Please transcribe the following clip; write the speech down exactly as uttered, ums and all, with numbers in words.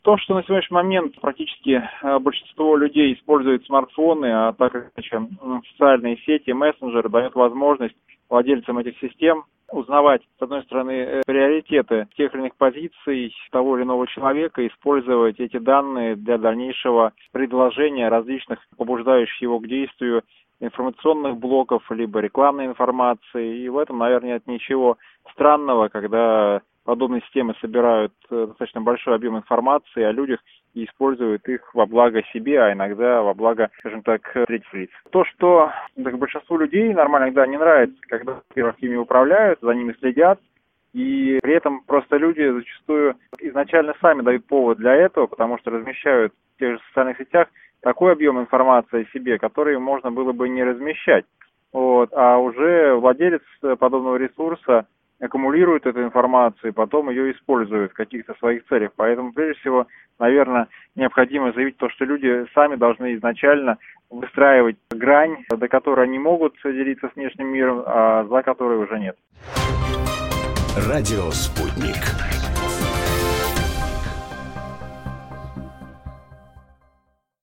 То, что на сегодняшний момент практически большинство людей используют смартфоны, а также социальные сети, мессенджеры, дает возможность владельцам этих систем узнавать, с одной стороны, приоритеты тех или иных позиций того или иного человека, использовать эти данные для дальнейшего предложения различных побуждающих его к действию информационных блоков, либо рекламной информации. И в этом, наверное, нет ничего странного, когда подобные системы собирают достаточно большой объем информации о людях и используют их во благо себе, а иногда во благо, скажем так, третьих лиц. То, что так, большинству людей нормально, да, не нравится, когда, во-первых, ими управляют, за ними следят, и при этом просто люди зачастую изначально сами дают повод для этого, потому что размещают в тех же социальных сетях такой объем информации о себе, который можно было бы не размещать. Вот. А уже владелец подобного ресурса аккумулирует эту информацию и потом ее использует в каких-то своих целях. Поэтому, прежде всего, наверное, необходимо заявить то, что люди сами должны изначально выстраивать грань, до которой они могут делиться с внешним миром, а за которой уже нет. Радио «Спутник».